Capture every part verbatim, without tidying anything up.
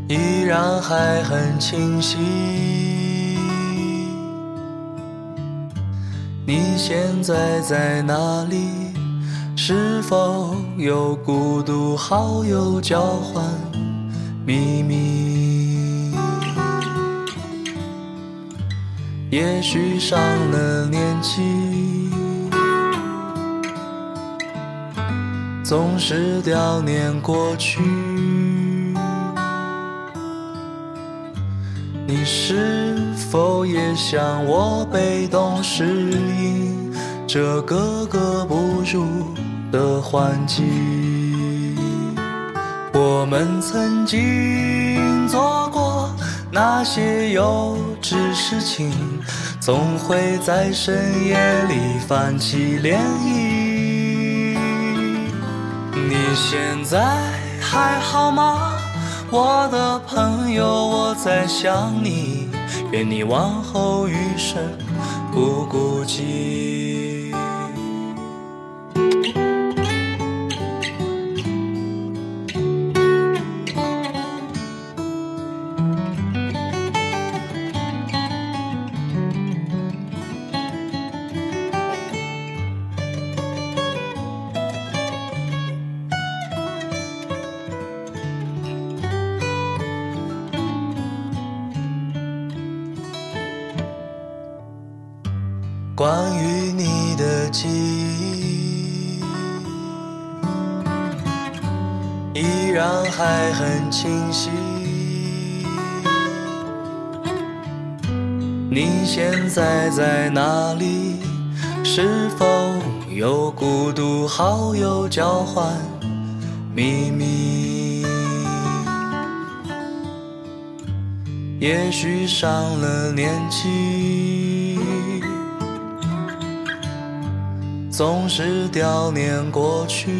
依然还很清晰。你现在在哪里？是否有孤独好友交换秘密？也许上了年纪，总是悼念过去。你是否也像我被动适应这格格不入的环境？我们曾经做过那些幼稚事情，总会在深夜里泛起涟漪。你现在还好吗？我的朋友，我在想你，愿你往后余生不孤寂。关于你的记忆，依然还很清晰。你现在在哪里？是否有孤独好友交换秘密？也许上了年纪，总是悼念过去。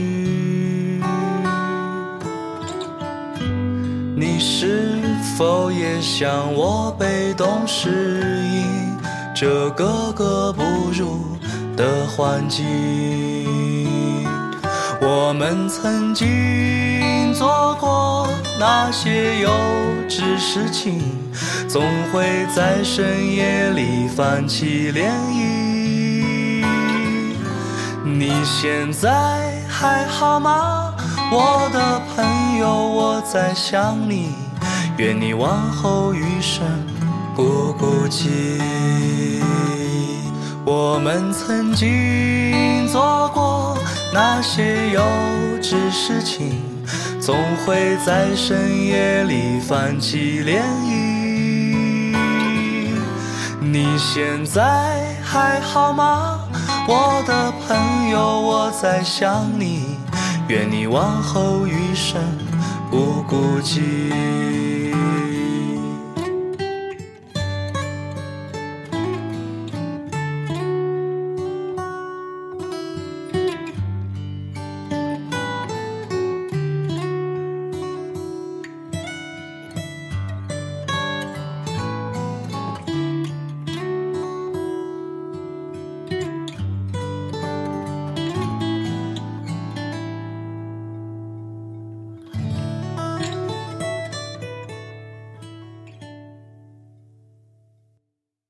你是否也像我被动适应这格格不入的环境？我们曾经做过那些幼稚事情，总会在深夜里泛起涟漪。你现在还好吗？我的朋友，我在想你，愿你往后余生不孤寂。我们曾经做过那些幼稚事情，总会在深夜里泛起涟漪。你现在还好吗？我的朋友，我在想你，愿你往后余生不孤寂。